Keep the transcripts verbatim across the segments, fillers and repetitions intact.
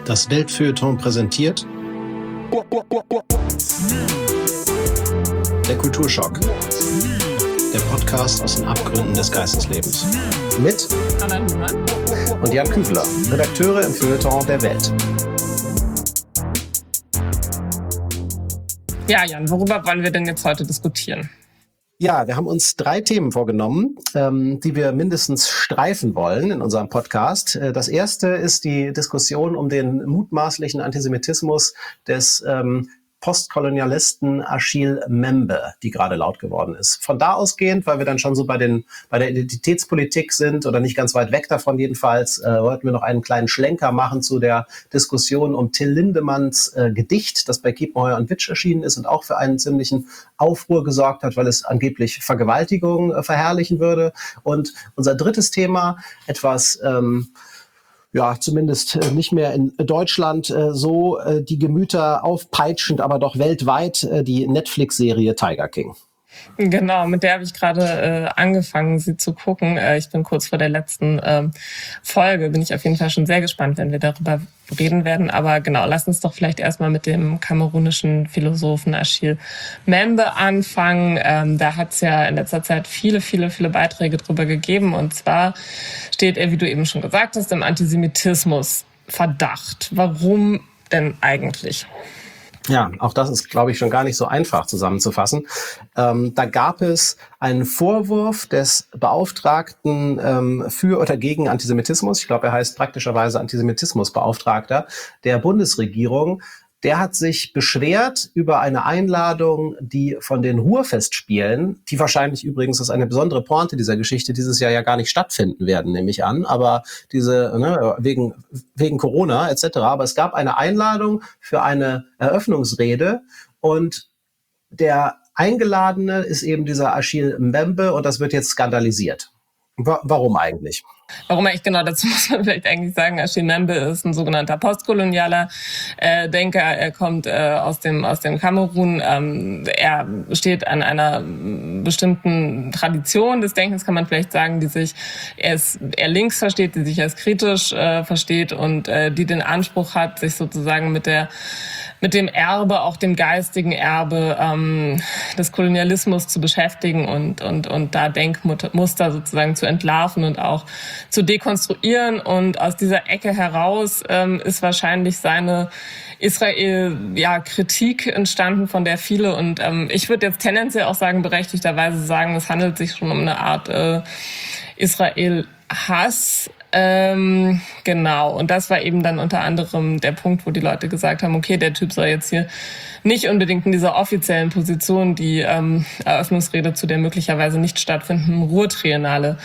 Das Weltfeuilleton präsentiert Der Kulturschock, der Podcast aus den Abgründen des Geisteslebens. Mit Anna Nümann und Jan Küfler, Redakteure im Feuilleton der Welt. Ja, Jan, worüber wollen wir denn jetzt heute diskutieren? Ja, wir haben uns drei Themen vorgenommen, ähm, die wir mindestens streifen wollen in unserem Podcast. Äh, das erste ist die Diskussion um den mutmaßlichen Antisemitismus des ähm, Postkolonialisten Achille Mbembe, die gerade laut geworden ist. Von da ausgehend, weil wir dann schon so bei den bei der Identitätspolitik sind oder nicht ganz weit weg davon jedenfalls, äh, wollten wir noch einen kleinen Schlenker machen zu der Diskussion um Till Lindemanns äh, Gedicht, das bei Kiepenheuer und Witsch erschienen ist und auch für einen ziemlichen Aufruhr gesorgt hat, weil es angeblich Vergewaltigung äh, verherrlichen würde. Und unser drittes Thema, etwas ähm, ja, zumindest nicht mehr in Deutschland äh, so äh, die Gemüter aufpeitschend, aber doch weltweit äh, die Netflix-Serie Tiger King. Genau, mit der habe ich gerade äh, angefangen, sie zu gucken. Äh, ich bin kurz vor der letzten äh, Folge, bin ich auf jeden Fall schon sehr gespannt, wenn wir darüber reden werden. Aber genau, lass uns doch vielleicht erstmal mit dem kamerunischen Philosophen Achille Mbembe anfangen. Ähm, da hat es ja in letzter Zeit viele, viele, viele Beiträge drüber gegeben. Und zwar steht er, wie du eben schon gesagt hast, im Antisemitismus Verdacht. Warum denn eigentlich? Ja, auch das ist, glaube ich, schon gar nicht so einfach zusammenzufassen. Ähm, da gab es einen Vorwurf des Beauftragten ähm, für oder gegen Antisemitismus. Ich glaube, er heißt praktischerweise Antisemitismusbeauftragter der Bundesregierung. Der hat sich beschwert über eine Einladung, die von den Ruhrfestspielen, die wahrscheinlich übrigens, das ist eine besondere Pointe dieser Geschichte, dieses Jahr ja gar nicht stattfinden werden, nehme ich an, aber diese, ne, wegen, wegen Corona et cetera. Aber es gab eine Einladung für eine Eröffnungsrede und der Eingeladene ist eben dieser Achille Mbembe und das wird jetzt skandalisiert. Wa- warum eigentlich? Warum eigentlich genau, dazu muss man vielleicht eigentlich sagen, Achille Mbembe ist ein sogenannter postkolonialer äh, Denker. Er kommt äh, aus dem aus dem Kamerun. Ähm, er steht an einer bestimmten Tradition des Denkens, kann man vielleicht sagen, die sich er, ist, er links versteht, die sich als kritisch äh, versteht und äh, die den Anspruch hat, sich sozusagen mit der mit dem Erbe, auch dem geistigen Erbe ähm, des Kolonialismus zu beschäftigen und und und da Denkmuster sozusagen zu entlarven und auch zu dekonstruieren. Und aus dieser Ecke heraus ähm, ist wahrscheinlich seine Israel-Kritik ja, entstanden, von der viele, und ähm, ich würde jetzt tendenziell auch sagen, berechtigterweise sagen, es handelt sich schon um eine Art äh, Israel-Hass. Ähm, genau, und das war eben dann unter anderem der Punkt, wo die Leute gesagt haben, okay, der Typ soll jetzt hier nicht unbedingt in dieser offiziellen Position die ähm, Eröffnungsrede zu der möglicherweise nicht stattfindenden Ruhrtriennale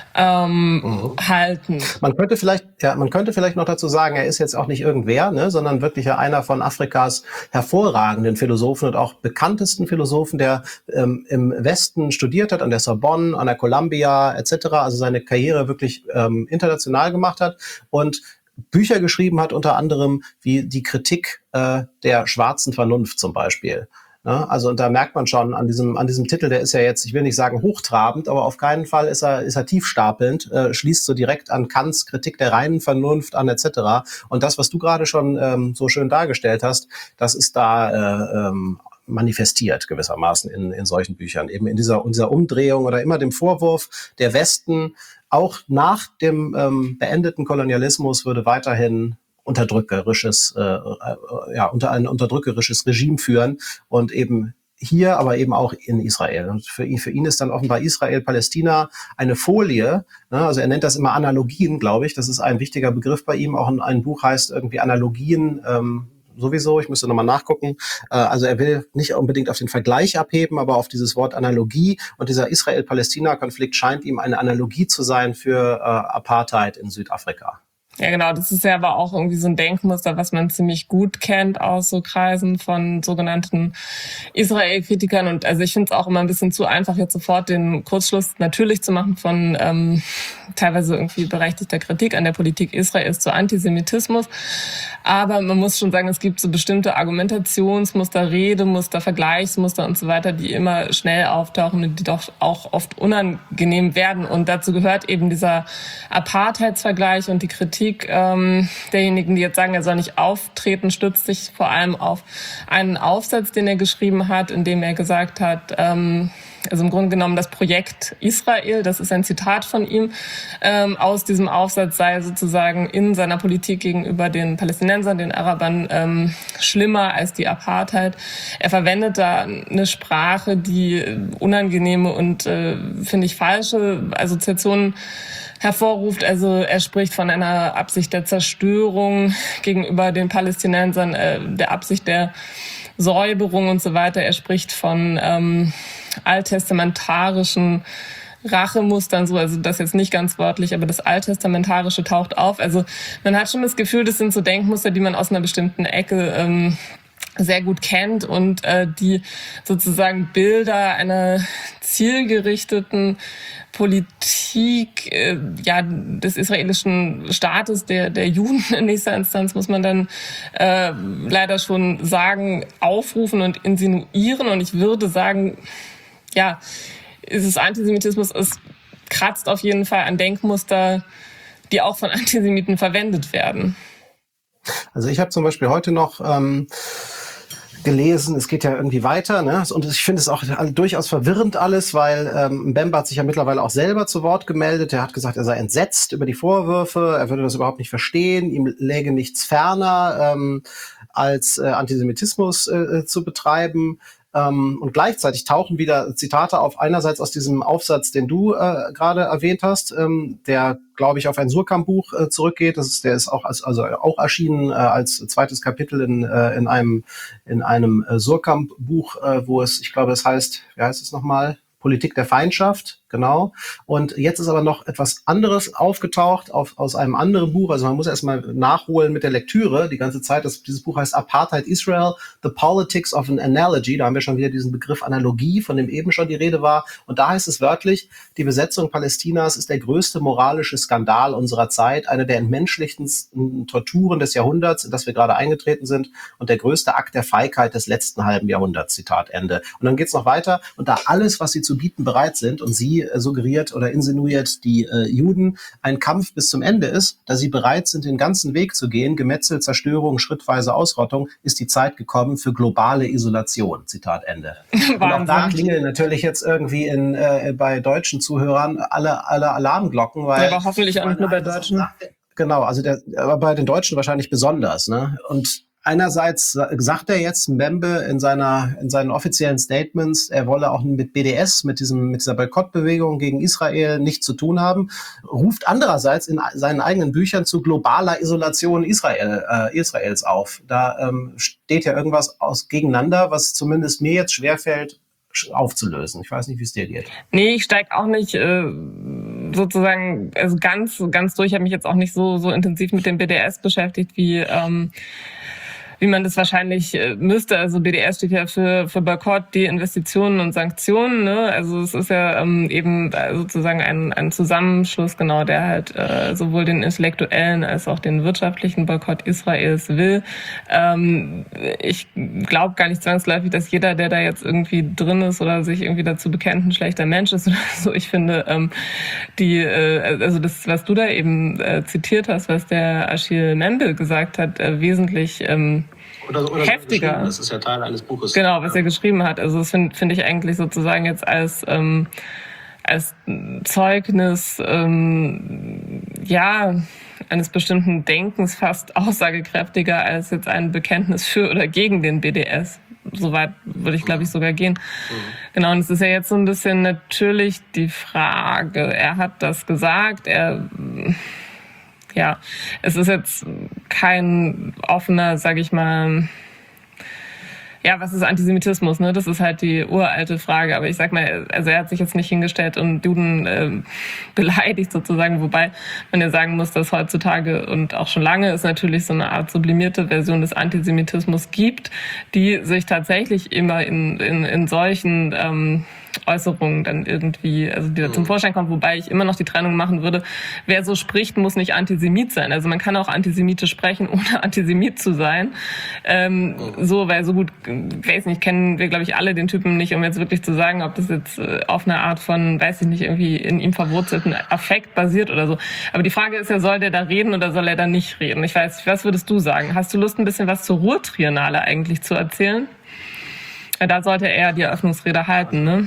ähm, mhm. halten. Man könnte vielleicht, ja, man könnte vielleicht noch dazu sagen, er ist jetzt auch nicht irgendwer, ne, sondern wirklich ja einer von Afrikas hervorragenden Philosophen und auch bekanntesten Philosophen, der ähm, im Westen studiert hat, an der Sorbonne, an der Columbia et cetera, also seine Karriere wirklich ähm, international gemacht hat und Bücher geschrieben hat, unter anderem wie die Kritik äh, der schwarzen Vernunft zum Beispiel. Ja, also und da merkt man schon an diesem an diesem Titel, der ist ja jetzt, ich will nicht sagen hochtrabend, aber auf keinen Fall ist er ist er tiefstapelnd, äh, schließt so direkt an Kants Kritik der reinen Vernunft an et cetera. Und das, was du gerade schon ähm, so schön dargestellt hast, das ist da äh, ähm, manifestiert gewissermaßen in in solchen Büchern, eben in dieser in dieser Umdrehung oder immer dem Vorwurf, der Westen auch nach dem ähm, beendeten Kolonialismus würde weiterhin unterdrückerisches, äh, äh, ja, unter ein unterdrückerisches Regime führen und eben hier, aber eben auch in Israel. Und für ihn, für ihn ist dann offenbar Israel-Palästina eine Folie, ne? Also er nennt das immer Analogien, glaube ich. Das ist ein wichtiger Begriff bei ihm. Auch ein, ein Buch heißt irgendwie Analogien, ähm, sowieso, ich müsste nochmal nachgucken. Äh, also er will nicht unbedingt auf den Vergleich abheben, aber auf dieses Wort Analogie. Und dieser Israel-Palästina-Konflikt scheint ihm eine Analogie zu sein für äh, Apartheid in Südafrika. Ja, genau. Das ist ja aber auch irgendwie so ein Denkmuster, was man ziemlich gut kennt aus so Kreisen von sogenannten Israel-Kritikern. Und also ich finde es auch immer ein bisschen zu einfach, jetzt sofort den Kurzschluss natürlich zu machen von ähm, teilweise irgendwie berechtigter Kritik an der Politik Israels zu Antisemitismus. Aber man muss schon sagen, es gibt so bestimmte Argumentationsmuster, Redemuster, Vergleichsmuster und so weiter, die immer schnell auftauchen und die doch auch oft unangenehm werden. Und dazu gehört eben dieser Apartheidsvergleich und die Kritik Kritik ähm, derjenigen, die jetzt sagen, er soll nicht auftreten, stützt sich vor allem auf einen Aufsatz, den er geschrieben hat, in dem er gesagt hat, ähm, also im Grunde genommen das Projekt Israel, das ist ein Zitat von ihm, ähm, aus diesem Aufsatz sei sozusagen in seiner Politik gegenüber den Palästinensern, den Arabern, ähm, schlimmer als die Apartheid. Er verwendet da eine Sprache, die unangenehme und, äh, finde ich, falsche Assoziationen hervorruft. Also er spricht von einer Absicht der Zerstörung gegenüber den Palästinensern, äh, der Absicht der Säuberung und so weiter. Er spricht von ähm, alttestamentarischen Rachemustern, so, also das jetzt nicht ganz wörtlich, aber das Alttestamentarische taucht auf. Also man hat schon das Gefühl, das sind so Denkmuster, die man aus einer bestimmten Ecke ähm, sehr gut kennt und äh, die sozusagen Bilder einer zielgerichteten Politik äh, ja des israelischen Staates, der der Juden in nächster Instanz, muss man dann äh, leider schon sagen, aufrufen und insinuieren. Und ich würde sagen, ja, ist es Antisemitismus, es kratzt auf jeden Fall an Denkmuster, die auch von Antisemiten verwendet werden. Also ich habe zum Beispiel heute noch ähm, gelesen, es geht ja irgendwie weiter, ne? Und ich finde es auch durchaus verwirrend alles, weil ähm, Mbemba hat sich ja mittlerweile auch selber zu Wort gemeldet. Er hat gesagt, er sei entsetzt über die Vorwürfe, er würde das überhaupt nicht verstehen, ihm läge nichts ferner, ähm, als äh, Antisemitismus äh, zu betreiben. Ähm, und gleichzeitig tauchen wieder Zitate auf, einerseits aus diesem Aufsatz, den du äh, gerade erwähnt hast, ähm, der, glaube ich, auf ein Surkamp-Buch äh, zurückgeht. Das ist, der ist auch als, also auch erschienen äh, als zweites Kapitel in äh, in einem in einem äh, Surkamp-Buch, äh, wo es, ich glaube, es heißt, wie heißt es nochmal? Politik der Feindschaft, genau. Und jetzt ist aber noch etwas anderes aufgetaucht auf, aus einem anderen Buch. Also man muss erstmal nachholen mit der Lektüre die ganze Zeit. Das, dieses Buch heißt Apartheid Israel, The Politics of an Analogy. Da haben wir schon wieder diesen Begriff Analogie, von dem eben schon die Rede war. Und da heißt es wörtlich, die Besetzung Palästinas ist der größte moralische Skandal unserer Zeit, eine der entmenschlichsten Torturen des Jahrhunderts, in das wir gerade eingetreten sind, und der größte Akt der Feigheit des letzten halben Jahrhunderts. Zitat Ende. Und dann geht's noch weiter. Und da alles, was sie zu bieten bereit sind, und sie äh, suggeriert oder insinuiert die äh, Juden, ein Kampf bis zum Ende ist, da sie bereit sind, den ganzen Weg zu gehen, Gemetzel, Zerstörung, schrittweise Ausrottung, ist die Zeit gekommen für globale Isolation. Zitat Ende. Und auch da klingeln natürlich jetzt irgendwie in, äh, bei deutschen Zuhörern alle, alle Alarmglocken, weil... Ja, aber hoffentlich auch nicht nur bei Deutschen. Genau, also der, aber bei den Deutschen wahrscheinlich besonders, ne? Und einerseits sagt er jetzt, Mbembe, in seiner, in seinen offiziellen Statements, er wolle auch mit B D S, mit diesem, mit dieser Boykottbewegung gegen Israel nichts zu tun haben, ruft andererseits in seinen eigenen Büchern zu globaler Isolation Israel, äh, Israels auf. Da ähm, steht ja irgendwas aus gegeneinander, was zumindest mir jetzt schwerfällt, aufzulösen. Ich weiß nicht, wie es dir geht. Nee, ich steige auch nicht äh, sozusagen also ganz ganz durch. Ich habe mich jetzt auch nicht so so intensiv mit dem B D S beschäftigt, wie ähm, wie man das wahrscheinlich äh, müsste. Also B D S steht ja für für Boykott, Deinvestitionen und Sanktionen. Ne? Also es ist ja ähm, eben sozusagen ein ein Zusammenschluss, genau, der halt äh, sowohl den intellektuellen als auch den wirtschaftlichen Boykott Israels will. Ähm, ich glaube gar nicht zwangsläufig, dass jeder, der da jetzt irgendwie drin ist oder sich irgendwie dazu bekennt, ein schlechter Mensch ist oder so. Ich finde, ähm, die, äh, also das, was du da eben äh, zitiert hast, was der Achille Mbembe gesagt hat, äh, wesentlich ähm, Oder, oder heftiger. Das ist ja Teil eines Buches. Genau, was er geschrieben hat. Also das finde find ich eigentlich sozusagen jetzt als ähm, als Zeugnis ähm, ja eines bestimmten Denkens fast aussagekräftiger als jetzt ein Bekenntnis für oder gegen den B D S. Soweit würde ich, glaube ich, sogar gehen. Mhm. Genau, und es ist ja jetzt so ein bisschen natürlich die Frage, er hat das gesagt, er ja, es ist jetzt kein offener, sage ich mal, ja, was ist Antisemitismus, ne? Das ist halt die uralte Frage. Aber ich sag mal, also er hat sich jetzt nicht hingestellt und Juden äh, beleidigt sozusagen, wobei man ja sagen muss, dass heutzutage und auch schon lange es natürlich so eine Art sublimierte Version des Antisemitismus gibt, die sich tatsächlich immer in in, in solchen ähm, Äußerungen dann irgendwie, also die da zum Vorschein kommt, wobei ich immer noch die Trennung machen würde, wer so spricht, muss nicht Antisemit sein. Also man kann auch antisemitisch sprechen, ohne Antisemit zu sein. Ähm, so, weil so gut, weiß nicht, kennen wir, glaube ich, alle den Typen nicht, um jetzt wirklich zu sagen, ob das jetzt auf einer Art von, weiß ich nicht, irgendwie in ihm verwurzelten Affekt basiert oder so. Aber die Frage ist ja, soll der da reden oder soll er da nicht reden? Ich weiß, was würdest du sagen? Hast du Lust, ein bisschen was zur Ruhr-Triennale eigentlich zu erzählen? Ja, da sollte er die Eröffnungsrede halten, ne?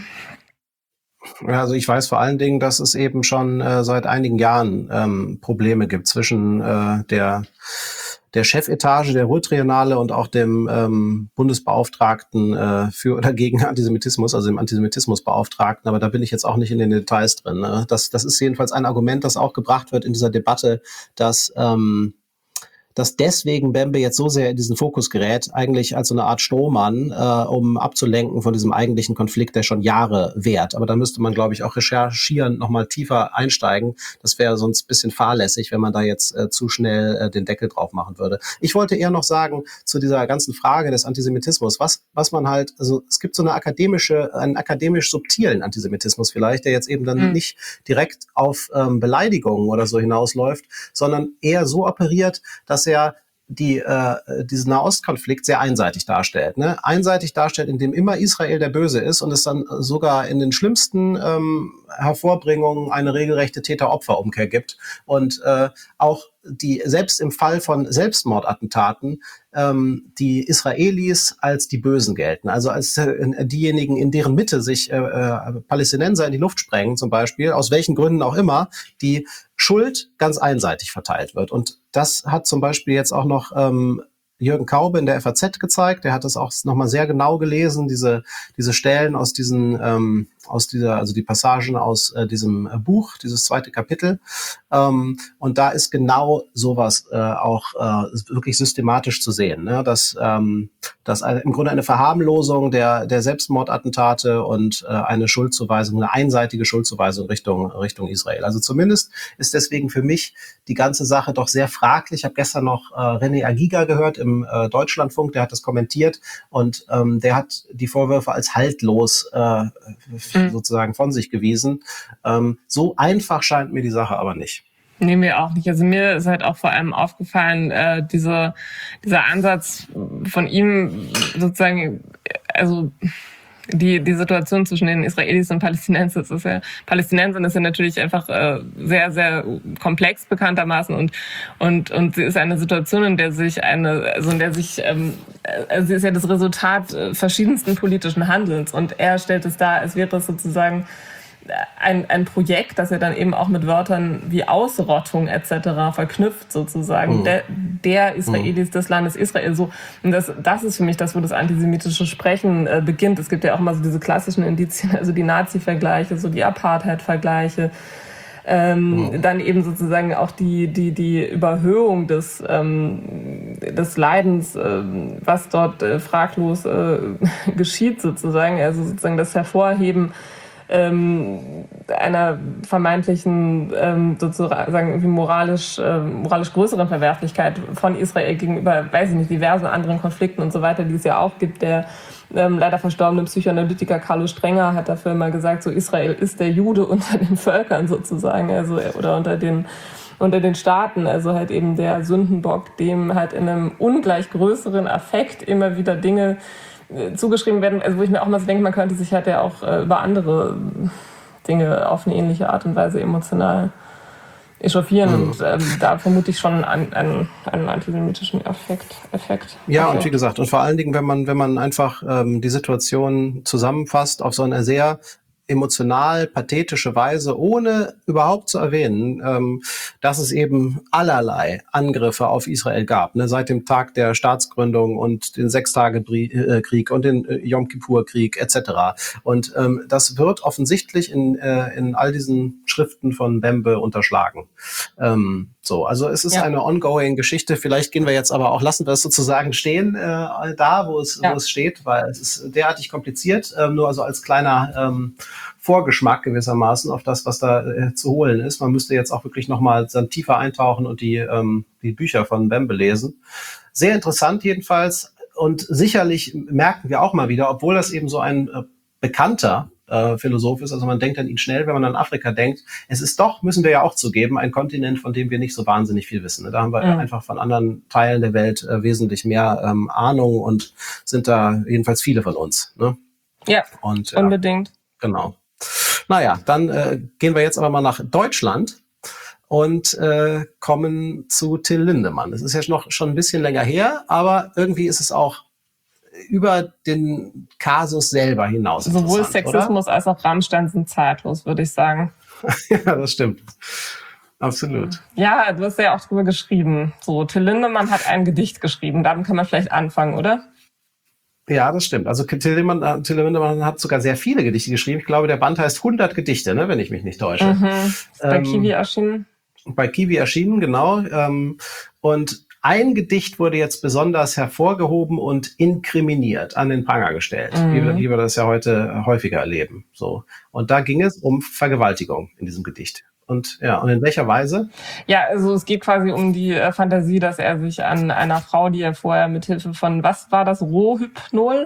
Ja, also ich weiß vor allen Dingen, dass es eben schon äh, seit einigen Jahren ähm, Probleme gibt zwischen äh, der der Chefetage der Ruhr-Triennale und auch dem ähm, Bundesbeauftragten äh, für oder gegen Antisemitismus, also dem Antisemitismusbeauftragten. Aber da bin ich jetzt auch nicht in den Details drin. Ne? Das, das ist jedenfalls ein Argument, das auch gebracht wird in dieser Debatte, dass ähm, dass deswegen Bembe jetzt so sehr in diesen Fokus gerät, eigentlich als so eine Art Strohmann, äh, um abzulenken von diesem eigentlichen Konflikt, der schon Jahre währt. Aber da müsste man, glaube ich, auch recherchieren, nochmal tiefer einsteigen. Das wäre sonst ein bisschen fahrlässig, wenn man da jetzt äh, zu schnell äh, den Deckel drauf machen würde. Ich wollte eher noch sagen, zu dieser ganzen Frage des Antisemitismus, was, was man halt, also es gibt so eine akademische, einen akademisch subtilen Antisemitismus vielleicht, der jetzt eben dann mhm. nicht direkt auf ähm, Beleidigungen oder so hinausläuft, sondern eher so operiert, dass er die, äh, diesen Nahostkonflikt sehr einseitig darstellt. Ne? Einseitig darstellt, indem immer Israel der Böse ist und es dann sogar in den schlimmsten ähm, Hervorbringungen eine regelrechte Täter-Opfer-Umkehr gibt. Und äh, auch die, selbst im Fall von Selbstmordattentaten, ähm, die Israelis als die Bösen gelten. Also als äh, diejenigen, in deren Mitte sich äh, äh, Palästinenser in die Luft sprengen zum Beispiel, aus welchen Gründen auch immer, die Schuld ganz einseitig verteilt wird. Und das hat zum Beispiel jetzt auch noch ähm, Jürgen Kaube in der F A Z gezeigt. Der hat das auch nochmal sehr genau gelesen, diese diese Stellen aus diesen ähm, aus dieser, also die Passagen aus äh, diesem äh, Buch, dieses zweite Kapitel. Ähm, und da ist genau sowas äh, auch äh, wirklich systematisch zu sehen, ne? Dass ähm, dass eine, im Grunde eine Verharmlosung der der Selbstmordattentate und äh, eine Schuldzuweisung, eine einseitige Schuldzuweisung Richtung Richtung Israel. Also zumindest ist deswegen für mich die ganze Sache doch sehr fraglich. Ich habe gestern noch äh, René Agiga gehört im äh, Deutschlandfunk, der hat das kommentiert und ähm, der hat die Vorwürfe als haltlos äh, sozusagen von sich gewiesen. Ähm, so einfach scheint mir die Sache aber nicht. Nee, mir auch nicht. Also mir ist halt auch vor allem aufgefallen, äh, diese, dieser Ansatz von ihm sozusagen, also die die Situation zwischen den Israelis und Palästinensern ist ja, Palästinensern ist ja natürlich einfach äh, sehr, sehr komplex bekanntermaßen und und und sie ist eine Situation, in der sich eine, also in der sich, ähm, also sie ist ja das Resultat äh, verschiedensten politischen Handelns und er stellt es dar, als wäre es sozusagen ein, ein Projekt, das er dann eben auch mit Wörtern wie Ausrottung et cetera verknüpft sozusagen, mhm. der, der Israelis mhm. des Landes Israel. So. Und das, das ist für mich das, wo das antisemitische Sprechen äh, beginnt. Es gibt ja auch mal so diese klassischen Indizien, also die Nazi-Vergleiche, so die Apartheid-Vergleiche. Ähm, mhm. Dann eben sozusagen auch die, die, die Überhöhung des, ähm, des Leidens, äh, was dort äh, fraglos äh, geschieht sozusagen, also sozusagen das Hervorheben einer vermeintlichen ähm, sozusagen irgendwie moralisch äh, moralisch größeren Verwerflichkeit von Israel gegenüber, weiß ich nicht, diversen anderen Konflikten und so weiter, die es ja auch gibt. Der ähm, leider verstorbene Psychoanalytiker Carlo Strenger hat dafür mal gesagt, so Israel ist der Jude unter den Völkern sozusagen, also oder unter den unter den Staaten, also halt eben der Sündenbock, dem halt in einem ungleich größeren Affekt immer wieder Dinge zugeschrieben werden, also wo ich mir auch mal so denke, man könnte sich halt ja auch äh, über andere Dinge auf eine ähnliche Art und Weise emotional echauffieren mhm. und ähm, da vermute ich schon einen, einen, einen antisemitischen Effekt. Effekt. Ja, also. Und wie gesagt, und vor allen Dingen, wenn man wenn man einfach ähm, die Situation zusammenfasst auf so eine sehr emotional, pathetische Weise, ohne überhaupt zu erwähnen, ähm, dass es eben allerlei Angriffe auf Israel gab, ne, seit dem Tag der Staatsgründung und den Sechstagekrieg und den äh, Yom Kippur-Krieg et cetera. Und ähm, das wird offensichtlich in, äh, in all diesen Schriften von Bembe unterschlagen. Ähm, so, also es ist ja. eine ongoing Geschichte. Vielleicht gehen wir jetzt aber auch, lassen wir es sozusagen stehen, äh, da, wo es, ja. wo es steht, weil es ist derartig kompliziert, ähm, nur also als kleiner ähm, Vorgeschmack gewissermaßen auf das, was da äh, zu holen ist. Man müsste jetzt auch wirklich nochmal dann tiefer eintauchen und die, ähm, die Bücher von Bembe lesen. Sehr interessant jedenfalls und sicherlich merken wir auch mal wieder, obwohl das eben so ein äh, bekannter äh, Philosoph ist. Also man denkt an ihn schnell, wenn man an Afrika denkt. Es ist doch, müssen wir ja auch zugeben, ein Kontinent, von dem wir nicht so wahnsinnig viel wissen. Da haben wir mhm. einfach von anderen Teilen der Welt äh, wesentlich mehr ähm, Ahnung und sind da jedenfalls viele von uns. Ne? Ja, und, ja, unbedingt. Genau. Naja, dann äh, gehen wir jetzt aber mal nach Deutschland und äh, kommen zu Till Lindemann. Das ist ja noch schon ein bisschen länger her, aber irgendwie ist es auch über den Kasus selber hinaus. Sowohl Sexismus oder? als auch Rammstein sind zeitlos, würde ich sagen. Ja, das stimmt. Absolut. Ja, du hast ja auch drüber geschrieben. So, Till Lindemann hat ein Gedicht geschrieben. Damit kann man vielleicht anfangen, oder? Ja, das stimmt. Also Till Lindemann, Till Lindemann hat sogar sehr viele Gedichte geschrieben. Ich glaube, der Band heißt hundert Gedichte, ne, wenn ich mich nicht täusche. Mhm. Ist bei ähm, Kiwi erschienen. Bei Kiwi erschienen, genau. Ähm, und ein Gedicht wurde jetzt besonders hervorgehoben und inkriminiert, an den Pranger gestellt, mhm. wie, wir, wie wir das ja heute häufiger erleben. So. Und da ging es um Vergewaltigung in diesem Gedicht. Und ja, und in welcher Weise? Ja, also es geht quasi um die äh, Fantasie, dass er sich an einer Frau, die er vorher mithilfe von, was war das, Rohhypnol?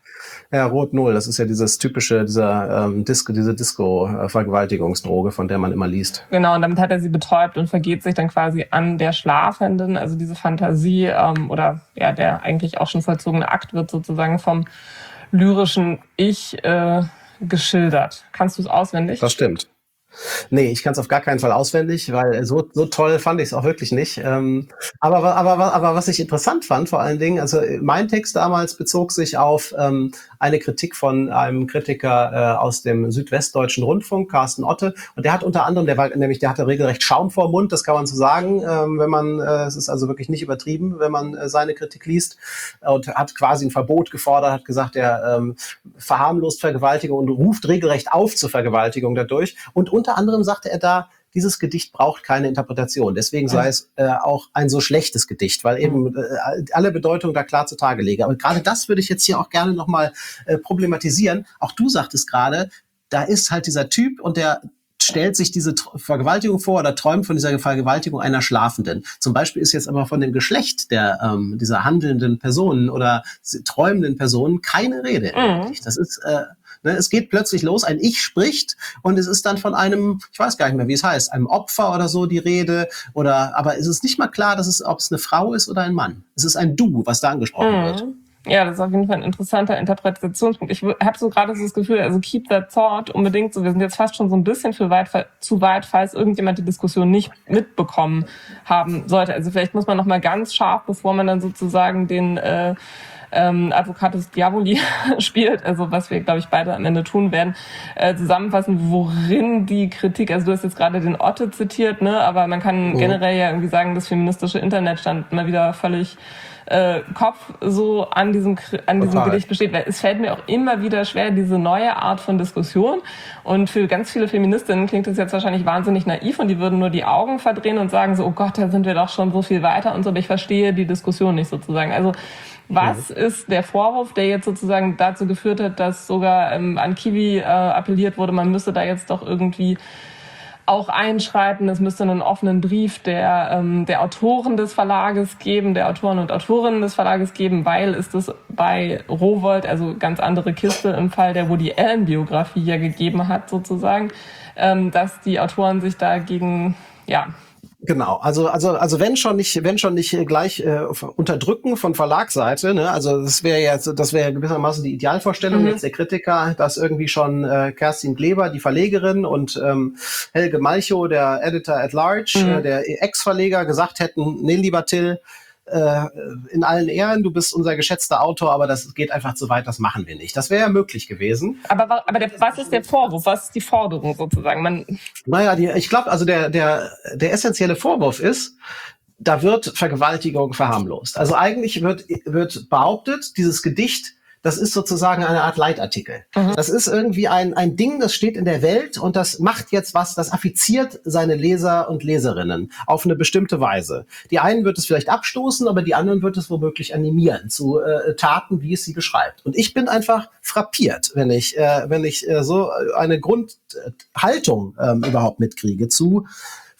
Ja, Rot-Null, das ist ja dieses typische, dieser ähm, Disco, diese Disco-Vergewaltigungsdroge, von der man immer liest. Genau, und damit hat er sie betäubt und vergeht sich dann quasi an der Schlafenden. Also diese Fantasie ähm, oder ja, der eigentlich auch schon vollzogene Akt wird sozusagen vom lyrischen Ich äh, geschildert. Kannst du es auswendig? Das stimmt. Nee, ich kann es auf gar keinen Fall auswendig, weil so so toll fand ich es auch wirklich nicht. Ähm, aber, aber, aber was ich interessant fand, vor allen Dingen, also mein Text damals bezog sich auf ähm, eine Kritik von einem Kritiker äh, aus dem Südwestdeutschen Rundfunk, Carsten Otte, und der hat unter anderem, der war nämlich, der hatte regelrecht Schaum vor Mund, das kann man so sagen, ähm, wenn man, äh, es ist also wirklich nicht übertrieben, wenn man äh, seine Kritik liest, und hat quasi ein Verbot gefordert, hat gesagt, er ähm, verharmlost Vergewaltigung und ruft regelrecht auf zur Vergewaltigung dadurch. Und unter anderem sagte er da, dieses Gedicht braucht keine Interpretation. Deswegen sei es äh, auch ein so schlechtes Gedicht, weil eben äh, alle Bedeutung da klar zutage lege. Aber gerade das würde ich jetzt hier auch gerne nochmal äh, problematisieren. Auch du sagtest gerade, da ist halt dieser Typ und der stellt sich diese Vergewaltigung vor oder träumt von dieser Vergewaltigung einer Schlafenden. Zum Beispiel ist jetzt aber von dem Geschlecht der ähm, dieser handelnden Personen oder träumenden Personen keine Rede. Mhm. Das ist äh, Ne, es geht plötzlich los, ein Ich spricht und es ist dann von einem, ich weiß gar nicht mehr, wie es heißt, einem Opfer oder so die Rede. Oder, aber es ist nicht mal klar, dass es, ob es eine Frau ist oder ein Mann. Es ist ein Du, was da angesprochen mhm. wird. Ja, das ist auf jeden Fall ein interessanter Interpretationspunkt. Ich habe so gerade so das Gefühl, also keep that thought unbedingt. So, wir sind jetzt fast schon so ein bisschen für weit, zu weit, falls irgendjemand die Diskussion nicht mitbekommen haben sollte. Also vielleicht muss man noch mal ganz scharf, bevor man dann sozusagen den äh, ähm, Advocatus Diaboli spielt, also was wir, glaube ich, beide am Ende tun werden, äh, zusammenfassen, worin die Kritik, also du hast jetzt gerade den Otte zitiert, ne, aber man kann mhm. generell ja irgendwie sagen, das feministische Internet stand mal wieder völlig äh, Kopf so an diesem an diesem Total. Gedicht besteht, weil es fällt mir auch immer wieder schwer, diese neue Art von Diskussion, und für ganz viele Feministinnen klingt das jetzt wahrscheinlich wahnsinnig naiv und die würden nur die Augen verdrehen und sagen so, oh Gott, da sind wir doch schon so viel weiter und so, aber ich verstehe die Diskussion nicht sozusagen. Also was mhm. ist der Vorwurf, der jetzt sozusagen dazu geführt hat, dass sogar ähm, an Kiwi äh, appelliert wurde, man müsste da jetzt doch irgendwie auch einschreiten, es müsste einen offenen Brief der ähm, der Autoren des Verlages geben, der Autoren und Autorinnen des Verlages geben, weil ist es bei Rowohlt, also ganz andere Kiste im Fall der Woody Allen Biografie ja gegeben hat sozusagen, ähm, dass die Autoren sich dagegen, ja, Genau, also also also wenn schon nicht wenn schon nicht gleich äh, unterdrücken von Verlagsseite, ne? Also das wäre jetzt das wäre gewissermaßen die Idealvorstellung mhm. jetzt der Kritiker, dass irgendwie schon äh, Kerstin Kleber, die Verlegerin, und ähm, Helge Malchow, der Editor at Large, mhm. äh, der Ex-Verleger, gesagt hätten, nee, lieber Till, äh, in allen Ehren, du bist unser geschätzter Autor, aber das geht einfach zu weit, das machen wir nicht. Das wäre ja möglich gewesen. Aber, aber der, was ist der Vorwurf? Was ist die Forderung sozusagen? Man naja, die, ich glaube, also der, der, der essentielle Vorwurf ist, da wird Vergewaltigung verharmlost. Also eigentlich wird, wird behauptet, dieses Gedicht, das ist sozusagen eine Art Leitartikel. Mhm. Das ist irgendwie ein, ein Ding, das steht in der Welt und das macht jetzt was, das affiziert seine Leser und Leserinnen auf eine bestimmte Weise. Die einen wird es vielleicht abstoßen, aber die anderen wird es womöglich animieren zu äh, Taten, wie es sie beschreibt. Und ich bin einfach frappiert, wenn ich, äh, wenn ich äh, so eine Grundhaltung äh, überhaupt mitkriege zu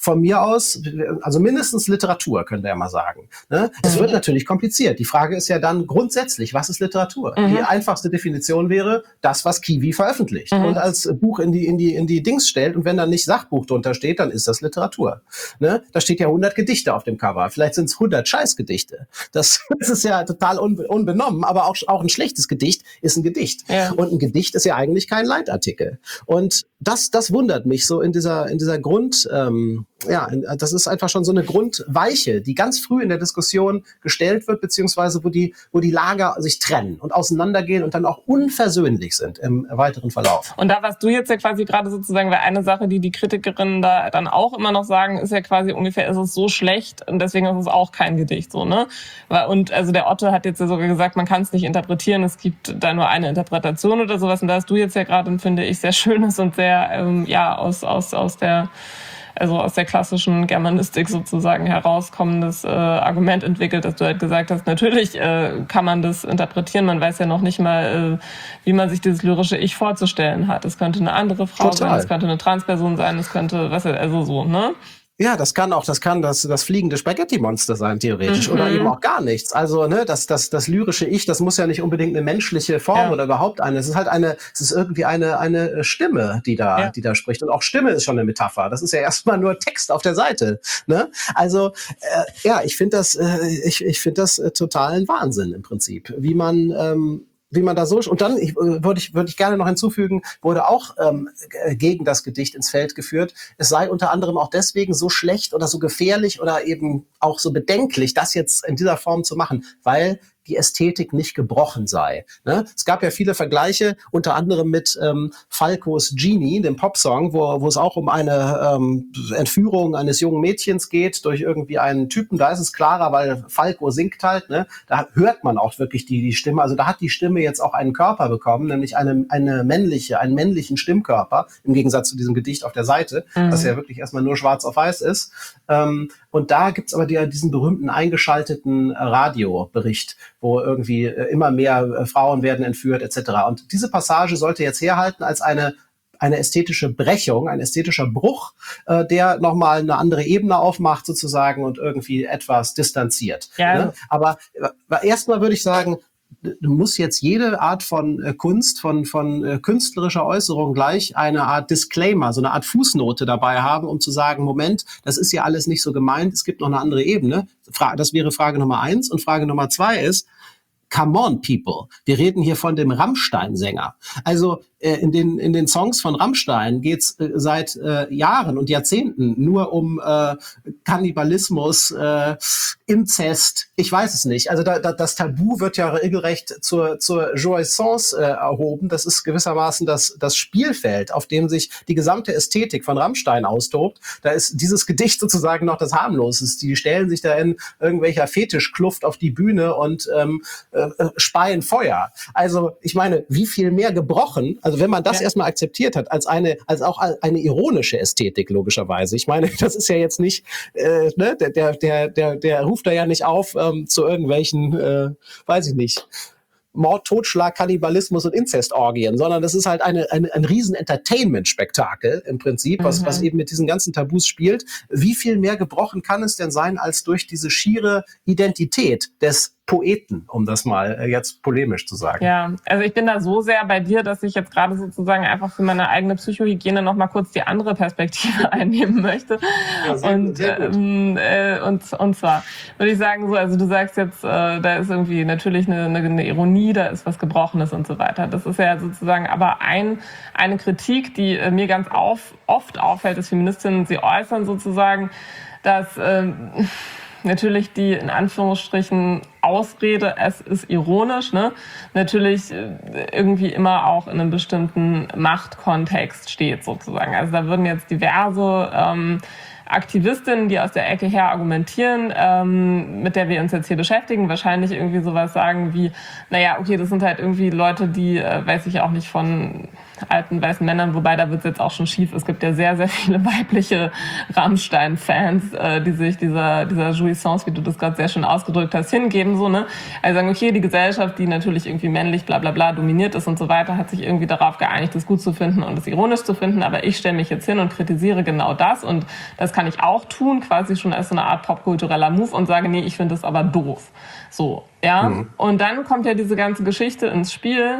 von mir aus, also mindestens Literatur, könnte er mal sagen. Ne? Es wird natürlich kompliziert. Die Frage ist ja dann grundsätzlich, was ist Literatur? Mhm. Die einfachste Definition wäre, das, was Kiwi veröffentlicht mhm. und als Buch in die, in die, in die Dings stellt. Und wenn da nicht Sachbuch drunter steht, dann ist das Literatur. Ne? Da steht ja hundert Gedichte auf dem Cover. Vielleicht sind es hundert Scheißgedichte. Das, das ist ja total unbe- unbenommen, aber auch, auch ein schlechtes Gedicht ist ein Gedicht. Ja. Und ein Gedicht ist ja eigentlich kein Leitartikel. Und das, das wundert mich so in dieser, in dieser Grund, ähm, ja, das ist einfach schon so eine Grundweiche, die ganz früh in der Diskussion gestellt wird, beziehungsweise wo die, wo die Lager sich trennen und auseinandergehen und dann auch unversöhnlich sind im weiteren Verlauf. Und da warst du jetzt ja quasi gerade sozusagen, weil eine Sache, die die Kritikerinnen da dann auch immer noch sagen, ist ja quasi ungefähr, ist es so schlecht und deswegen ist es auch kein Gedicht, so, ne? Und also der Otto hat jetzt ja sogar gesagt, man kann es nicht interpretieren, es gibt da nur eine Interpretation oder sowas. Und da hast du jetzt ja gerade, finde ich, sehr schönes und sehr, ähm, ja, aus, aus, aus der, also aus der klassischen Germanistik sozusagen herauskommendes äh, Argument entwickelt, dass du halt gesagt hast, natürlich äh, kann man das interpretieren, man weiß ja noch nicht mal, äh, wie man sich dieses lyrische Ich vorzustellen hat. Es könnte eine andere Frau Total. sein, es könnte eine Transperson sein, es könnte, was also so, ne? Ja, das kann auch, das kann das, das fliegende Spaghetti-Monster sein, theoretisch. Mhm. Oder eben auch gar nichts. Also, ne, das, das, das lyrische Ich, das muss ja nicht unbedingt eine menschliche Form ja. oder überhaupt eine. Es ist halt eine, es ist irgendwie eine, eine Stimme, die da, ja. die da spricht. Und auch Stimme ist schon eine Metapher. Das ist ja erstmal nur Text auf der Seite, ne? Also, äh, ja, ich finde das, äh, ich, ich finde das äh, totalen Wahnsinn im Prinzip. Wie man, ähm, wie man da so, und dann ich, würde ich würde ich gerne noch hinzufügen, wurde auch ähm, gegen das Gedicht ins Feld geführt. Es sei unter anderem auch deswegen so schlecht oder so gefährlich oder eben auch so bedenklich, das jetzt in dieser Form zu machen, weil die Ästhetik nicht gebrochen sei. Ne? Es gab ja viele Vergleiche, unter anderem mit ähm, Falcos Genie, dem Popsong, wo, wo es auch um eine ähm, Entführung eines jungen Mädchens geht durch irgendwie einen Typen. Da ist es klarer, weil Falco singt halt. Ne? Da hört man auch wirklich die, die Stimme. Also da hat die Stimme jetzt auch einen Körper bekommen, nämlich eine, eine männliche, einen männlichen Stimmkörper, im Gegensatz zu diesem Gedicht auf der Seite, mhm. das ja wirklich erstmal nur schwarz auf weiß ist. Ähm, und da gibt's aber die, diesen berühmten eingeschalteten Radiobericht, wo irgendwie immer mehr Frauen werden entführt et cetera. Und diese Passage sollte jetzt herhalten als eine eine ästhetische Brechung, ein ästhetischer Bruch, äh, der nochmal eine andere Ebene aufmacht sozusagen und irgendwie etwas distanziert. Ja. Ne? Aber äh, erstmal würde ich sagen, du musst jetzt jede Art von äh, Kunst, von, von äh, künstlerischer Äußerung gleich eine Art Disclaimer, so eine Art Fußnote dabei haben, um zu sagen, Moment, das ist ja alles nicht so gemeint, es gibt noch eine andere Ebene. Fra- das wäre Frage Nummer eins. Und Frage Nummer zwei ist, come on, people. Wir reden hier von dem Rammstein-Sänger. Also äh, in den in den Songs von Rammstein geht's äh, seit äh, Jahren und Jahrzehnten nur um äh, Kannibalismus, äh, Inzest. Ich weiß es nicht. Also da, da, das Tabu wird ja regelrecht zur zur Jouissance äh, erhoben. Das ist gewissermaßen das das Spielfeld, auf dem sich die gesamte Ästhetik von Rammstein austobt. Da ist dieses Gedicht sozusagen noch das Harmloseste. Die stellen sich da in irgendwelcher Fetischkluft auf die Bühne und ähm, äh, speien Feuer. Also ich meine, wie viel mehr gebrochen, also wenn man das ja. erstmal akzeptiert hat, als eine, als auch eine ironische Ästhetik, logischerweise. Ich meine, das ist ja jetzt nicht, äh, ne, der, der, der, der, der ruft da ja nicht auf ähm, zu irgendwelchen, äh, weiß ich nicht, Mord, Totschlag, Kannibalismus und Inzestorgien, sondern das ist halt eine, eine, ein riesen Entertainment-Spektakel im Prinzip, was, mhm. was eben mit diesen ganzen Tabus spielt. Wie viel mehr gebrochen kann es denn sein, als durch diese schiere Identität des Poeten, um das mal jetzt polemisch zu sagen. Ja, also ich bin da so sehr bei dir, dass ich jetzt gerade sozusagen einfach für meine eigene Psychohygiene noch mal kurz die andere Perspektive einnehmen möchte. Ja, sehr, und, sehr gut. Ähm, äh, und, und zwar würde ich sagen, so, also du sagst jetzt, äh, da ist irgendwie natürlich eine, eine, eine Ironie, da ist was Gebrochenes und so weiter. Das ist ja sozusagen aber ein, eine Kritik, die äh, mir ganz auf, oft auffällt, dass Feministinnen sie äußern sozusagen, dass ähm, natürlich die in Anführungsstrichen Ausrede, es ist ironisch, ne, natürlich irgendwie immer auch in einem bestimmten Machtkontext steht sozusagen. Also da würden jetzt diverse ähm, Aktivistinnen, die aus der Ecke her argumentieren, ähm, mit der wir uns jetzt hier beschäftigen, wahrscheinlich irgendwie sowas sagen wie, naja, okay, das sind halt irgendwie Leute, die, äh, weiß ich auch nicht, von alten weißen Männern, wobei da wird es jetzt auch schon schief. Es gibt ja sehr, sehr viele weibliche Rammstein-Fans, äh, die sich dieser, dieser Jouissance, wie du das gerade sehr schön ausgedrückt hast, hingeben. So, ne? Also sagen, okay, die Gesellschaft, die natürlich irgendwie männlich bla bla bla dominiert ist und so weiter, hat sich irgendwie darauf geeinigt, das gut zu finden und es ironisch zu finden, aber ich stelle mich jetzt hin und kritisiere genau das und das kann ich auch tun, quasi schon als so eine Art popkultureller Move und sage, nee, ich finde das aber doof. So, ja. Mhm. Und dann kommt ja diese ganze Geschichte ins Spiel,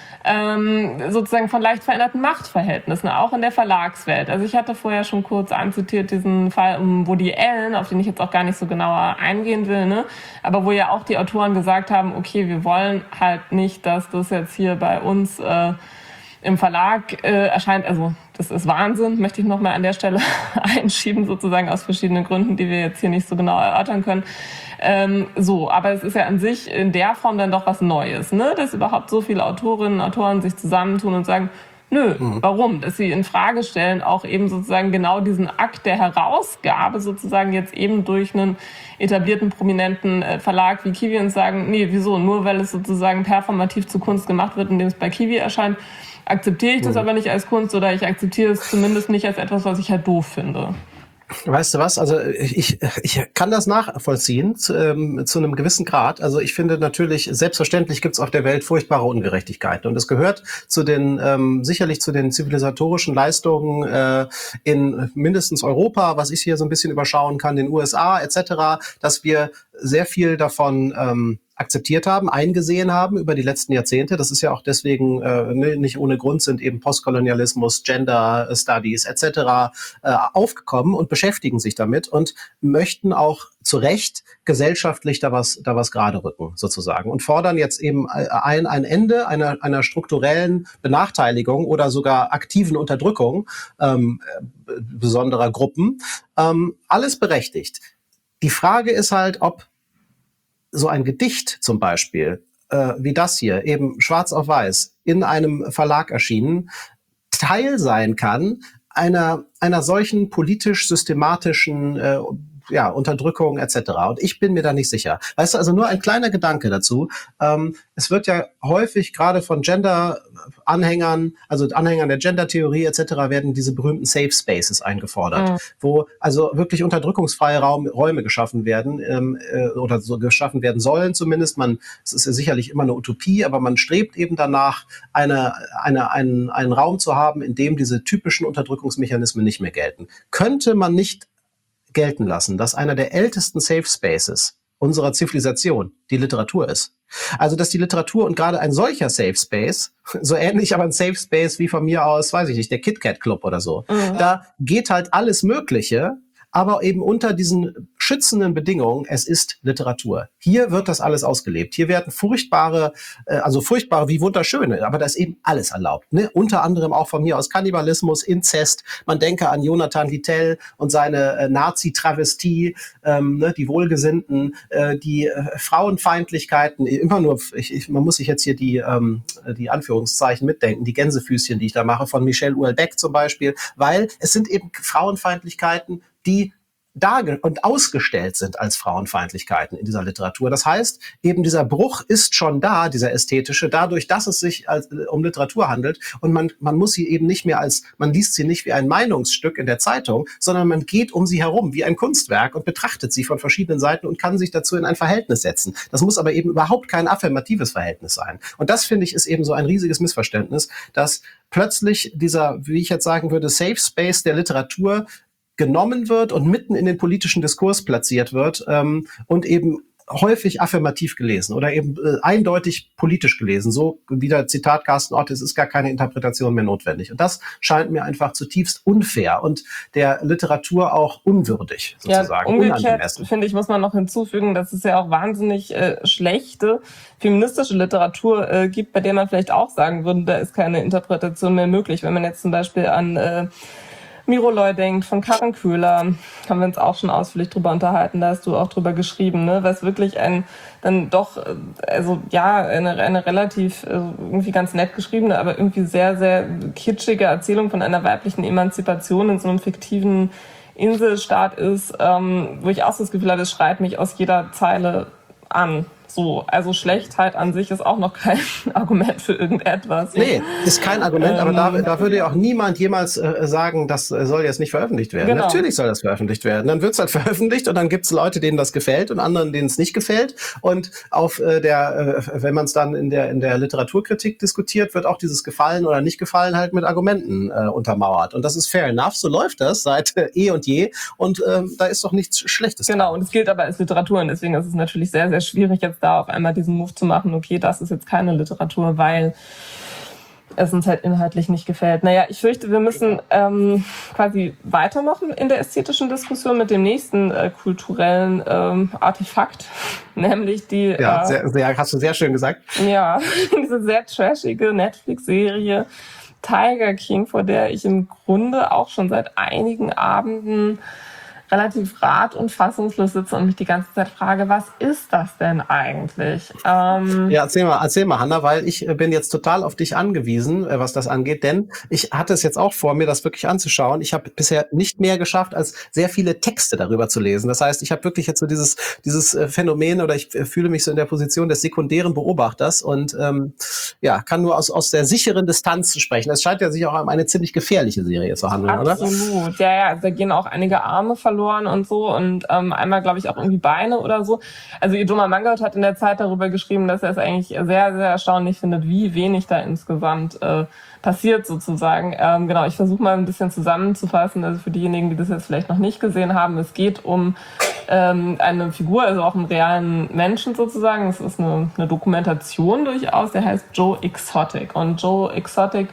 ähm, sozusagen von leicht veränderten Machtverhältnissen, auch in der Verlagswelt. Also ich hatte vorher schon kurz anzitiert diesen Fall um Woody Allen, auf den ich jetzt auch gar nicht so genauer eingehen will, ne? Aber wo ja auch die Autoren gesagt haben, okay, wir wollen halt nicht, dass das jetzt hier bei uns äh, im Verlag äh, erscheint. Also das ist Wahnsinn, möchte ich nochmal an der Stelle einschieben, sozusagen aus verschiedenen Gründen, die wir jetzt hier nicht so genau erörtern können. Ähm, so, aber es ist ja an sich in der Form dann doch was Neues, ne? Dass überhaupt so viele Autorinnen und Autoren sich zusammentun und sagen, nö, mhm. warum? Dass sie in Frage stellen, auch eben sozusagen genau diesen Akt der Herausgabe sozusagen jetzt eben durch einen etablierten, prominenten Verlag wie Kiwi und sagen, nee, wieso? Nur weil es sozusagen performativ zu Kunst gemacht wird, indem es bei Kiwi erscheint, akzeptiere ich das mhm. aber nicht als Kunst oder ich akzeptiere es zumindest nicht als etwas, was ich halt doof finde. Weißt du was? Also ich, ich kann das nachvollziehen zu, ähm, zu einem gewissen Grad. Also ich finde natürlich, selbstverständlich gibt es auf der Welt furchtbare Ungerechtigkeiten. Und es gehört zu den ähm, sicherlich zu den zivilisatorischen Leistungen äh, in mindestens Europa, was ich hier so ein bisschen überschauen kann, den U S A et cetera, dass wir sehr viel davon ähm, akzeptiert haben, eingesehen haben über die letzten Jahrzehnte. Das ist ja auch deswegen äh, nicht ohne Grund sind eben Postkolonialismus, Gender Studies et cetera äh, aufgekommen und beschäftigen sich damit und möchten auch zu Recht gesellschaftlich da was da was gerade rücken sozusagen und fordern jetzt eben ein ein Ende einer einer strukturellen Benachteiligung oder sogar aktiven Unterdrückung ähm, besonderer Gruppen. Ähm, alles berechtigt. Die Frage ist halt, ob so ein Gedicht zum Beispiel, äh, wie das hier, eben schwarz auf weiß, in einem Verlag erschienen, Teil sein kann einer einer solchen politisch-systematischen äh, ja, Unterdrückung et cetera. Und ich bin mir da nicht sicher. Weißt du, also nur ein kleiner Gedanke dazu. Ähm, es wird ja häufig gerade von Gender-Anhängern, also Anhängern der Gender-Theorie et cetera, werden diese berühmten Safe Spaces eingefordert, mhm. wo also wirklich unterdrückungsfreie Raum, Räume geschaffen werden ähm, äh, oder so geschaffen werden sollen zumindest. Man, es ist ja sicherlich immer eine Utopie, aber man strebt eben danach, eine, eine, einen, einen Raum zu haben, in dem diese typischen Unterdrückungsmechanismen nicht mehr gelten. Könnte man nicht gelten lassen, dass einer der ältesten Safe Spaces unserer Zivilisation die Literatur ist. Also, dass die Literatur und gerade ein solcher Safe Space, so ähnlich aber ein Safe Space wie von mir aus, weiß ich nicht, der Kit Kat Club oder so, mhm. da geht halt alles Mögliche, aber eben unter diesen schützenden Bedingungen, es ist Literatur. Hier wird das alles ausgelebt. Hier werden furchtbare, äh, also furchtbare wie wunderschöne, aber da ist eben alles erlaubt. Ne? Unter anderem auch von mir aus Kannibalismus, Inzest. Man denke an Jonathan Littell und seine äh, Nazi-Travestie, ähm, ne? Die Wohlgesinnten, äh, die äh, Frauenfeindlichkeiten, immer nur, ich, ich, man muss sich jetzt hier die, ähm, die Anführungszeichen mitdenken, die Gänsefüßchen, die ich da mache, von Michel Houellebecq zum Beispiel, weil es sind eben Frauenfeindlichkeitlichen, die da und ausgestellt sind als Frauenfeindlichkeiten in dieser Literatur. Das heißt, eben dieser Bruch ist schon da, dieser ästhetische, dadurch, dass es sich als, um Literatur handelt und man, man muss sie eben nicht mehr als, man liest sie nicht wie ein Meinungsstück in der Zeitung, sondern man geht um sie herum wie ein Kunstwerk und betrachtet sie von verschiedenen Seiten und kann sich dazu in ein Verhältnis setzen. Das muss aber eben überhaupt kein affirmatives Verhältnis sein. Und das, finde ich, ist eben so ein riesiges Missverständnis, dass plötzlich dieser, wie ich jetzt sagen würde, Safe Space der Literatur genommen wird und mitten in den politischen Diskurs platziert wird ähm, und eben häufig affirmativ gelesen oder eben äh, eindeutig politisch gelesen. So wieder Zitat Carsten Ott, es ist gar keine Interpretation mehr notwendig. Und das scheint mir einfach zutiefst unfair und der Literatur auch unwürdig, sozusagen. Ja, umgekehrt, finde ich, muss man noch hinzufügen, dass es ja auch wahnsinnig äh, schlechte feministische Literatur äh, gibt, bei der man vielleicht auch sagen würde, da ist keine Interpretation mehr möglich. Wenn man jetzt zum Beispiel an äh, Miro Loy denkt, von Karen Köhler, haben wir uns auch schon ausführlich drüber unterhalten, da hast du auch drüber geschrieben, ne, was wirklich ein, dann doch, also ja, eine, eine relativ, irgendwie ganz nett geschriebene, aber irgendwie sehr, sehr kitschige Erzählung von einer weiblichen Emanzipation in so einem fiktiven Inselstaat ist, ähm, wo ich auch so das Gefühl hatte, es schreit mich aus jeder Zeile an. So, also Schlechtheit an sich ist auch noch kein Argument für irgendetwas. Nee, ist kein Argument, ähm, aber da, da würde ja auch niemand jemals äh, sagen, das soll jetzt nicht veröffentlicht werden. Genau. Natürlich soll das veröffentlicht werden. Dann wird's halt veröffentlicht und dann gibt's Leute, denen das gefällt und anderen, denen es nicht gefällt. Und auf äh, der, äh, wenn man es dann in der in der Literaturkritik diskutiert, wird auch dieses Gefallen oder nicht Gefallen halt mit Argumenten äh, untermauert. Und das ist fair enough. So läuft das seit äh, eh und je. Und äh, da ist doch nichts Schlechtes. Genau. Und es gilt aber als Literatur und deswegen ist es natürlich sehr, sehr schwierig, jetzt da auf einmal diesen Move zu machen, okay, das ist jetzt keine Literatur, weil es uns halt inhaltlich nicht gefällt. Naja, ich fürchte, wir müssen ähm, quasi weitermachen in der ästhetischen Diskussion mit dem nächsten äh, kulturellen ähm, Artefakt, nämlich die... Ja, äh, sehr, sehr, hast du sehr schön gesagt. Ja, diese sehr trashige Netflix-Serie Tiger King, vor der ich im Grunde auch schon seit einigen Abenden relativ rat- und fassungslos sitze und mich die ganze Zeit frage, was ist das denn eigentlich? Ähm ja, erzähl mal, erzähl mal, Hanna, weil ich bin jetzt total auf dich angewiesen, was das angeht, denn ich hatte es jetzt auch vor, mir das wirklich anzuschauen. Ich habe bisher nicht mehr geschafft, als sehr viele Texte darüber zu lesen. Das heißt, ich habe wirklich jetzt so dieses dieses Phänomen oder ich fühle mich so in der Position des sekundären Beobachters und ähm, ja, kann nur aus aus der sicheren Distanz sprechen. Es scheint ja sich auch um eine ziemlich gefährliche Serie zu handeln, Absolut. oder? Absolut, ja, ja, da gehen auch einige Arme verloren und so und ähm, einmal, glaube ich, auch irgendwie Beine oder so. Also Ijoma Mangold hat in der Zeit darüber geschrieben, dass er es eigentlich sehr, sehr erstaunlich findet, wie wenig da insgesamt äh, passiert sozusagen. Ähm, genau, ich versuche mal ein bisschen zusammenzufassen, also für diejenigen, die das jetzt vielleicht noch nicht gesehen haben, es geht um ähm, eine Figur, also auch einen realen Menschen sozusagen. Es ist eine, eine Dokumentation durchaus, der heißt Joe Exotic und Joe Exotic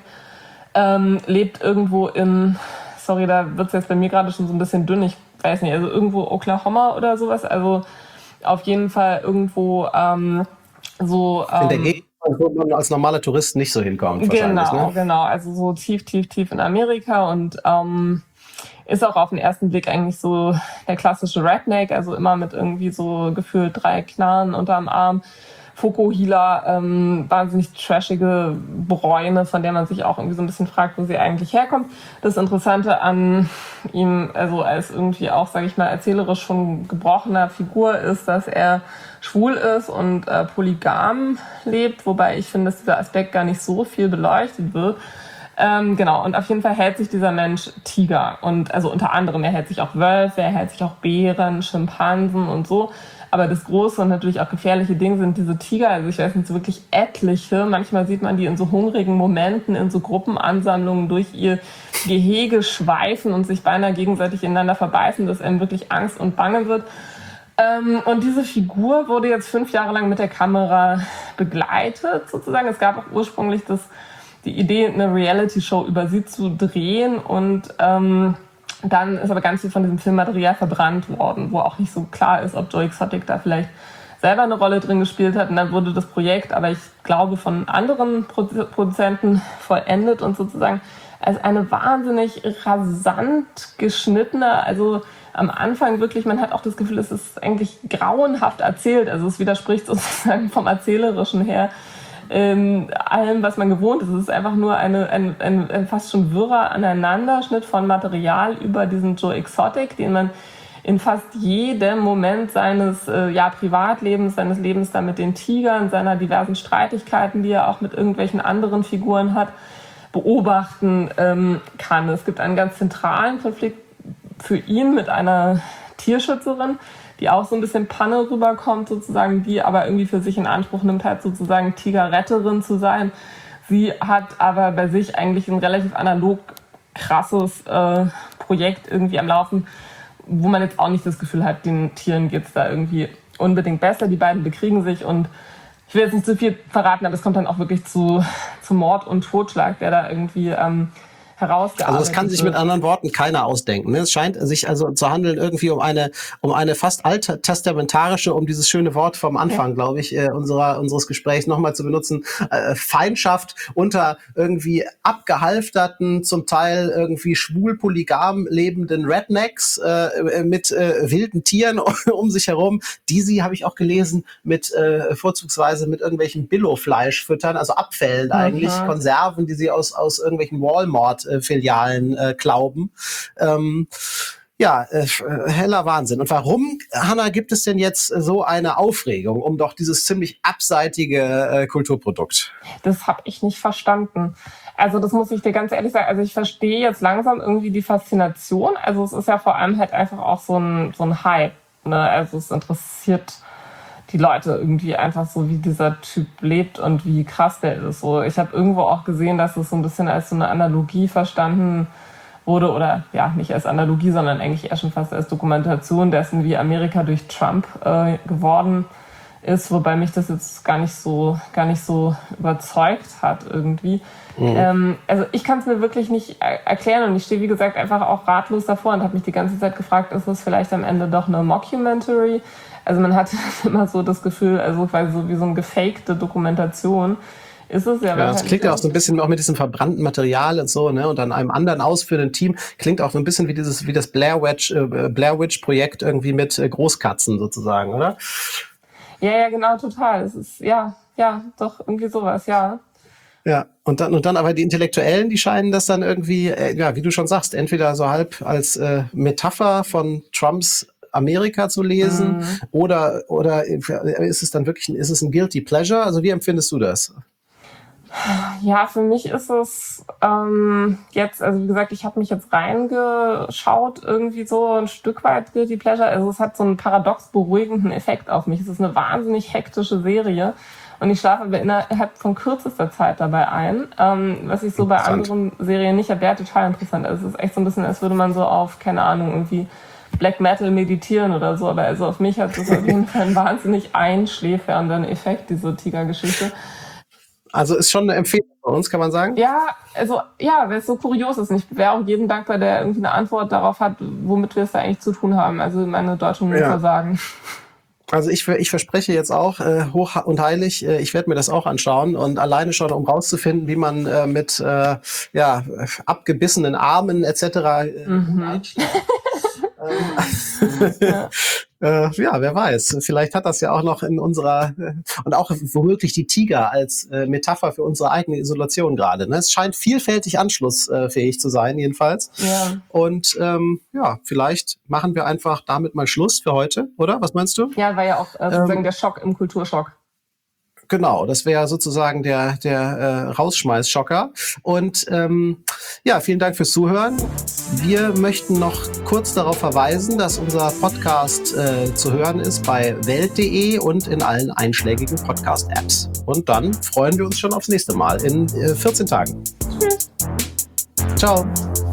ähm, lebt irgendwo in, sorry, da wird es jetzt bei mir gerade schon so ein bisschen dünn, ich weiß nicht, also irgendwo Oklahoma oder sowas, also auf jeden Fall irgendwo ähm, so... Ähm, in der Gegend, wo man als normaler Tourist nicht so hinkommt wahrscheinlich. Genau, ne? genau, also so tief, tief, tief in Amerika und ähm, ist auch auf den ersten Blick eigentlich so der klassische Redneck, also immer mit irgendwie so gefühlt drei Knarren unterm Arm, Fokuhila, ähm, wahnsinnig trashige Bräune, von der man sich auch irgendwie so ein bisschen fragt, wo sie eigentlich herkommt. Das Interessante an ihm, also als irgendwie auch, sage ich mal, erzählerisch schon gebrochener Figur ist, dass er schwul ist und äh, polygam lebt, wobei ich finde, dass dieser Aspekt gar nicht so viel beleuchtet wird. Ähm, genau, und auf jeden Fall hält sich dieser Mensch Tiger und also unter anderem, er hält sich auch Wölfe, er hält sich auch Bären, Schimpansen und so. Aber das große und natürlich auch gefährliche Ding sind diese Tiger, also ich weiß nicht, so wirklich etliche. Manchmal sieht man die in so hungrigen Momenten, in so Gruppenansammlungen durch ihr Gehege schweifen und sich beinahe gegenseitig ineinander verbeißen, dass einem wirklich Angst und Bange wird. Ähm, und diese Figur wurde jetzt fünf Jahre lang mit der Kamera begleitet, sozusagen. Es gab auch ursprünglich das, die Idee, eine Reality-Show über sie zu drehen und ähm, dann ist aber ganz viel von diesem Filmmaterial verbrannt worden, wo auch nicht so klar ist, ob Joe Exotic da vielleicht selber eine Rolle drin gespielt hat. Und dann wurde das Projekt, aber ich glaube, von anderen Produzenten vollendet und sozusagen als eine wahnsinnig rasant geschnittene, also am Anfang wirklich, man hat auch das Gefühl, es ist eigentlich grauenhaft erzählt. Also es widerspricht sozusagen vom Erzählerischen her Ähm, allem, was man gewohnt ist. Es ist einfach nur eine, ein, ein, ein fast schon wirrer Aneinanderschnitt von Material über diesen Joe Exotic, den man in fast jedem Moment seines äh, ja, Privatlebens, seines Lebens da mit den Tigern, seiner diversen Streitigkeiten, die er auch mit irgendwelchen anderen Figuren hat, beobachten ähm, kann. Es gibt einen ganz zentralen Konflikt für ihn mit einer Tierschützerin, die auch so ein bisschen Panne rüberkommt sozusagen, die aber irgendwie für sich in Anspruch nimmt, halt sozusagen Tigerretterin zu sein. Sie hat aber bei sich eigentlich ein relativ analog krasses äh, Projekt irgendwie am Laufen, wo man jetzt auch nicht das Gefühl hat, den Tieren geht's da irgendwie unbedingt besser. Die beiden bekriegen sich und ich will jetzt nicht zu viel verraten, aber es kommt dann auch wirklich zu, zu Mord und Totschlag, der da irgendwie ähm, herausgearbeitet Also das kann sich mit anderen Worten keiner ausdenken. Ne? Es scheint sich also zu handeln irgendwie um eine um eine fast alttestamentarische, um dieses schöne Wort vom Anfang, ja. glaube ich, äh, unserer unseres Gesprächs nochmal zu benutzen, äh, Feindschaft unter irgendwie abgehalfterten, zum Teil irgendwie schwul polygam lebenden Rednecks äh, mit äh, wilden Tieren um sich herum, die sie, habe ich auch gelesen, mit äh, vorzugsweise mit irgendwelchen Billo-Fleisch füttern, also Abfällen eigentlich, mhm. Konserven, die sie aus aus irgendwelchen Walmart Filialen äh, glauben. Ähm, Ja, äh, heller Wahnsinn. Und warum, Hanna, gibt es denn jetzt so eine Aufregung um doch dieses ziemlich abseitige äh, Kulturprodukt? Das habe ich nicht verstanden. Also das muss ich dir ganz ehrlich sagen. Also ich verstehe jetzt langsam irgendwie die Faszination. Also es ist ja vor allem halt einfach auch so ein, so ein Hype. Ne? Also es interessiert die Leute irgendwie einfach so, wie dieser Typ lebt und wie krass der ist. So, ich habe irgendwo auch gesehen, dass es so ein bisschen als so eine Analogie verstanden wurde, oder ja, nicht als Analogie, sondern eigentlich eher schon fast als Dokumentation dessen, wie Amerika durch Trump äh, geworden ist, wobei mich das jetzt gar nicht so, gar nicht so überzeugt hat irgendwie. Mhm. Ähm, also ich kann es mir wirklich nicht erklären und ich stehe, wie gesagt, einfach auch ratlos davor und habe mich die ganze Zeit gefragt, ist das vielleicht am Ende doch eine Mockumentary? Also man hatte immer so das Gefühl, also quasi so wie so eine gefakte Dokumentation ist es ja. Ja, das klingt ja auch so ein bisschen auch mit diesem verbrannten Material und so, ne, und dann einem anderen ausführenden Team, klingt auch so ein bisschen wie dieses, wie das Blair Witch, äh, Blair Witch Projekt irgendwie mit äh, Großkatzen sozusagen, oder? Ja, ja, genau, total. Es ist, ja, ja, doch irgendwie sowas, ja. Ja, und dann, und dann aber die Intellektuellen, die scheinen das dann irgendwie, äh, ja, wie du schon sagst, entweder so halb als äh, Metapher von Trumps Amerika zu lesen, mhm. oder, oder ist es dann wirklich, ist es ein Guilty Pleasure? Also wie empfindest du das? Ja, für mich ist es ähm, jetzt, also wie gesagt, ich habe mich jetzt reingeschaut, irgendwie so ein Stück weit Guilty Pleasure. Also es hat so einen paradox beruhigenden Effekt auf mich. Es ist eine wahnsinnig hektische Serie und ich schlafe innerhalb von kürzester Zeit dabei ein, ähm, was ich so bei anderen Serien nicht habe. Wäre total interessant. Also es ist echt so ein bisschen, als würde man so auf, keine Ahnung, irgendwie Black Metal meditieren oder so. Aber also auf mich hat es auf jeden Fall einen wahnsinnig einschläfernden Effekt, diese Tiger-Geschichte. Also ist schon eine Empfehlung bei uns, kann man sagen? Ja, also ja, weil es so kurios ist. Und ich wäre auch jedem dankbar, der irgendwie eine Antwort darauf hat, womit wir es da eigentlich zu tun haben. Also meine Deutungen ja. versagen. Also ich, ich verspreche jetzt auch äh, hoch und heilig, äh, ich werde mir das auch anschauen und alleine schon, um rauszufinden, wie man äh, mit äh, ja, abgebissenen Armen et cetera äh, mhm. einsteigt. ja. äh, ja, wer weiß. Vielleicht hat das ja auch noch in unserer, äh, und auch womöglich die Tiger als äh, Metapher für unsere eigene Isolation gerade. Ne? Es scheint vielfältig anschlussfähig zu sein, jedenfalls. Ja. Und ähm, ja, vielleicht machen wir einfach damit mal Schluss für heute, oder? Was meinst du? Ja, war ja auch äh, sozusagen ähm, der Schock im Kulturschock. Genau, das wäre sozusagen der der äh, Rausschmeiß-Schocker. Und ähm, ja, vielen Dank fürs Zuhören. Wir möchten noch kurz darauf verweisen, dass unser Podcast äh, zu hören ist bei welt punkt de und in allen einschlägigen Podcast-Apps. Und dann freuen wir uns schon aufs nächste Mal in äh, vierzehn Tagen. Tschüss. Ciao.